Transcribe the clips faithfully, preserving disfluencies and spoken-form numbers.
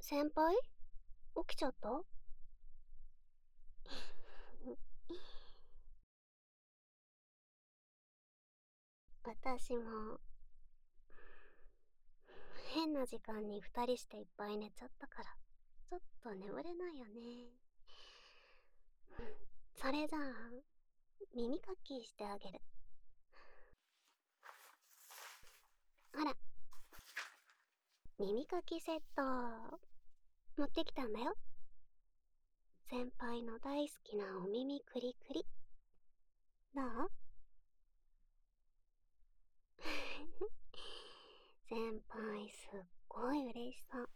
先輩、起きちゃった？私も変な時間に二人していっぱい寝ちゃったからちょっと眠れないよね。それじゃあ耳かきしてあげる。ほら、耳かきセット持ってきたんだよ。先輩の大好きなお耳クリクリ。どう？先輩すっごい嬉しそう。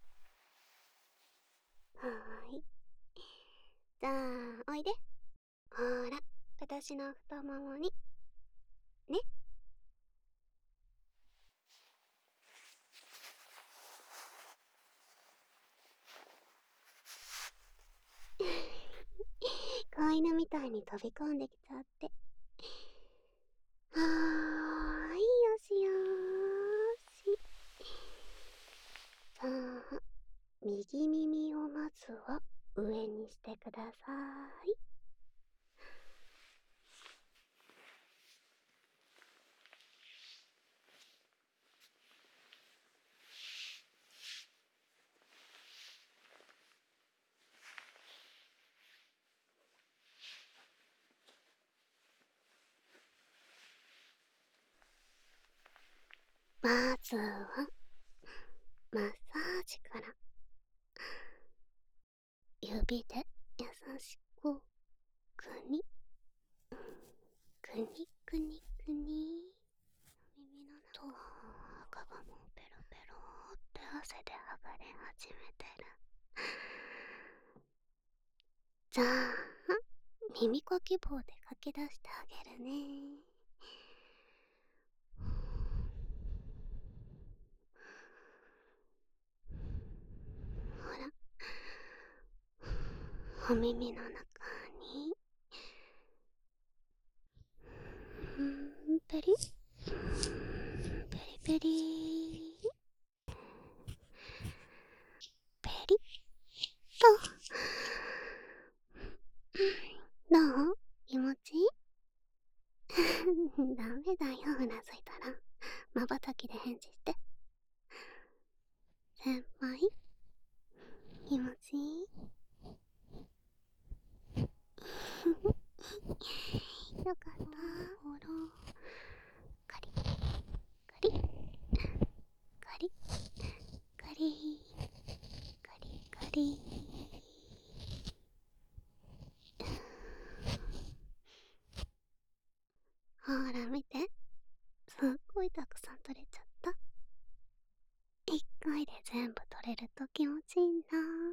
はーい。じゃあおいで。ほら、私の太ももにね。子犬みたいに飛び込んできちゃって。はーい、よしよーし。さあ、右耳をまずは上にしてください。まずはマッサージから。指で優しくくにくにくにくに。耳の中と赤がもうペロペロって汗で剥がれ始めてる。じゃあ耳かき棒でかき出してあげるね。ほら、お耳の中にんペリペリペリペリッと。どう？気持ちいい？ダメだよ、うなずいたらまばたきで返事して。先輩、気持ちいい？よかった。ほら、カリカリカリカリカリカリ。ほら見て、すっごいたくさん取れちゃった。一回で全部取れると気持ちいいんだ。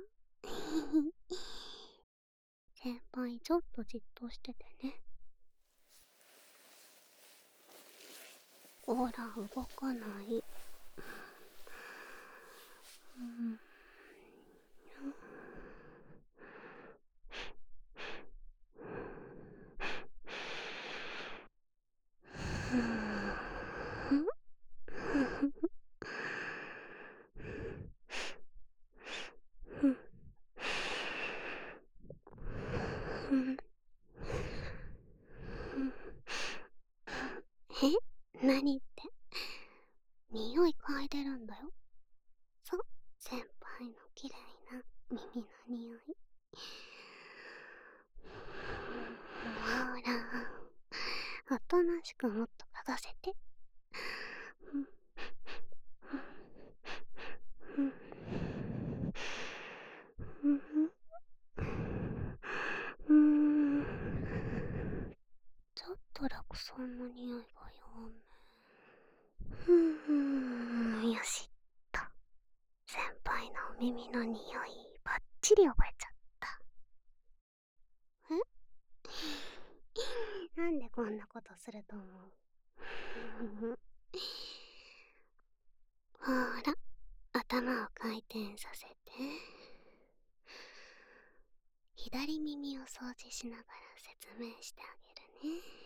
先輩、ちょっとじっとしててね。ほら、動かない。うん。え？何って？匂い嗅いでるんだよ。そう、先輩の綺麗な耳の匂い。ほら、おとなしくもっと嗅がせて。うん、ちょっとラクソンの匂いが弱め。ふん、よしっと。先輩のお耳の匂いバッチリ覚えちゃった。え？なんでこんなことすると思う？ほら、頭を回転させて。左耳を掃除しながら説明してあげるね。